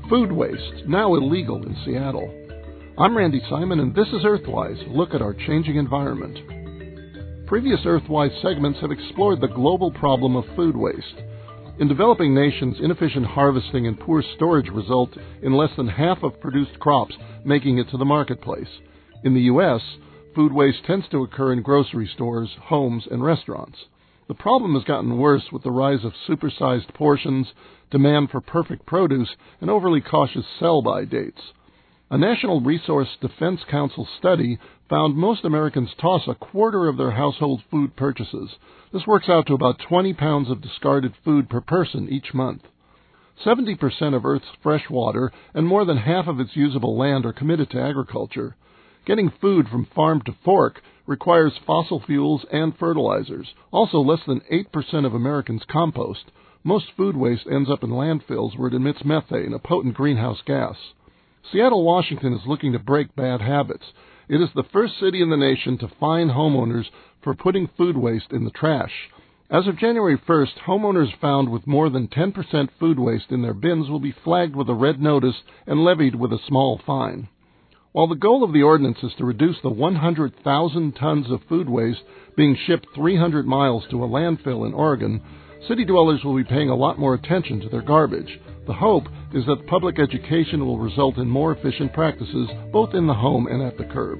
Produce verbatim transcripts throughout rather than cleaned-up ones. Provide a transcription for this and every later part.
Food waste, now illegal in Seattle. I'm Randy Simon, and this is Earthwise, a look at our changing environment. Previous Earthwise segments have explored the global problem of food waste. In developing nations, inefficient harvesting and poor storage result in less than half of produced crops making it to the marketplace. In the U S, food waste tends to occur in grocery stores, homes, and restaurants. The problem has gotten worse with the rise of supersized portions, demand for perfect produce, and overly cautious sell-by dates. A National Resource Defense Council study found most Americans toss a quarter of their household food purchases. This works out to about twenty pounds of discarded food per person each month. seventy percent of Earth's fresh water and more than half of its usable land are committed to agriculture. Getting food from farm to fork requires fossil fuels and fertilizers. Also, less than eight percent of Americans compost. Most food waste ends up in landfills where it emits methane, a potent greenhouse gas. Seattle, Washington is looking to break bad habits. It is the first city in the nation to fine homeowners for putting food waste in the trash. As of January first, homeowners found with more than ten percent food waste in their bins will be flagged with a red notice and levied with a small fine. While the goal of the ordinance is to reduce the one hundred thousand tons of food waste being shipped three hundred miles to a landfill in Oregon, city dwellers will be paying a lot more attention to their garbage. The hope is that public education will result in more efficient practices both in the home and at the curb.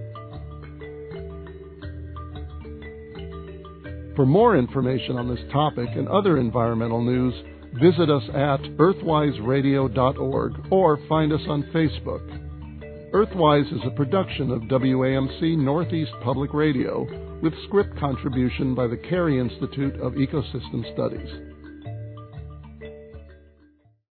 For more information on this topic and other environmental news, visit us at earthwise radio dot org or find us on Facebook. Earthwise is a production of W A M C Northeast Public Radio with script contribution by the Carey Institute of Ecosystem Studies.